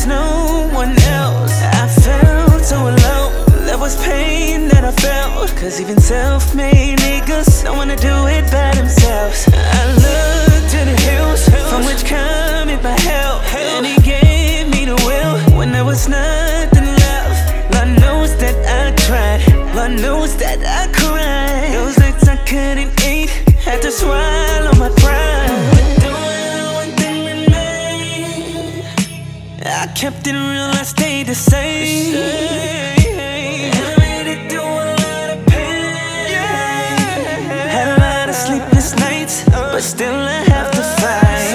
was no one else. I felt so alone. There was pain that I felt, cause even self-made niggas don't wanna do it by themselves. I looked to the hills from which cometh my help, and he gave me the will when there was nothing left. Lord knows that I tried, Lord knows that I cried. Those nights I couldn't eat, had to swallow my pride. But doing one thing remained, I kept it real, I stayed the same. I made it through a lot of pain, had a lot of sleepless nights, but still I have to fight.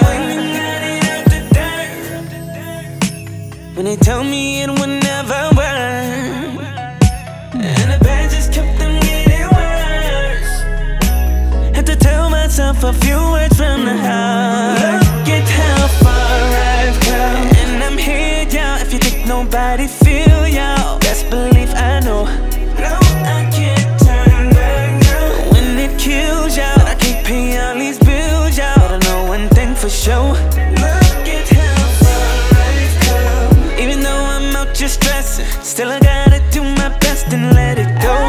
When they told me it would never work, and the bad just kept them getting worse, had to tell myself a few words from the heart. Look at how far I've come, and I'm here, y'all. If you think nobody feel y'all, best believe I know. No, I can't turn back now. When it kills y'all, I can't pay all these bills, y'all. But I know one thing for sure. Look at how far I've come. Even though I'm out just stressing, still I gotta do my best and let it go.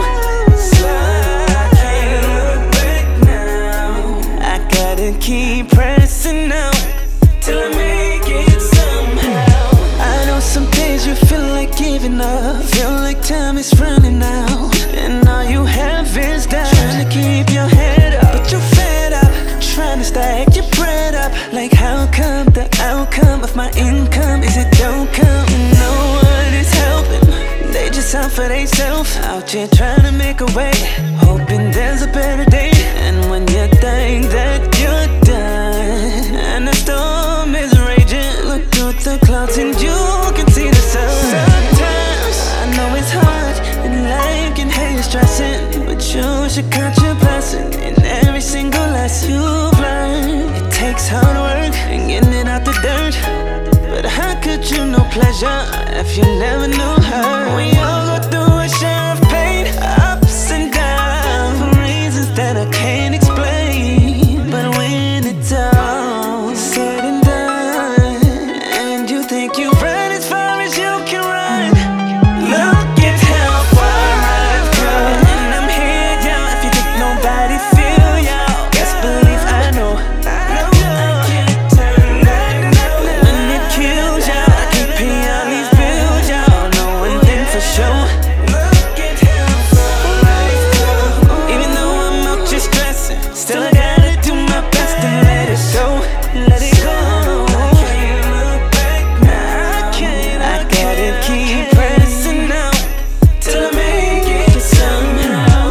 I can't look back now. I gotta keep pressing out till I make it somehow. I know some days you feel like giving up, feel like time is running out, and all you have is doubt. Trying to keep your head up, but you're fed up, trying to stack your bread up. Like how come the outcome of my income is it don't come? No one is helping, they just out for theyself, out here trying to make a way, hoping there's a better day. And when you think that you're done and the storm is raging, look through the clouds and you can see the sun. Sometimes I know it's hard and life can have you stressing, but you should count your blessing in every single lesson you've learned. It takes hard work and getting it out the dirt, but how could you know pleasure if you never knew her? We all go through a share of pain, ups and downs, for reasons that I can't explain. But when it's all said and done, and you think you've run as far as you can run, look at how far I've come, and I'm here, y'all. If you think nobody feel y'all, best believe I know. I can't turn back now. When it kills y'all, I can't pay all these bills, y'all. Know one thing for sure. Look at how far I've come. Even though I'm out just stressing, still I gotta do my best and let it go. Let it go. I can't look back now. I gotta keep pressing out till I make it somehow.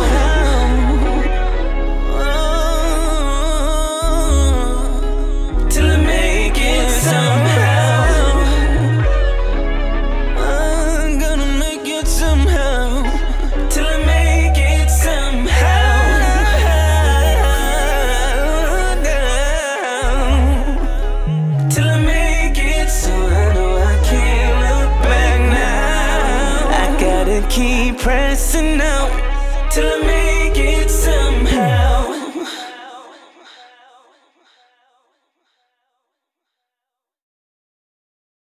Till I make it somehow. I'm gonna make it somehow. Till I make it somehow. Till I make it so I know I can't look back now. I gotta keep pressing out till I make it somehow.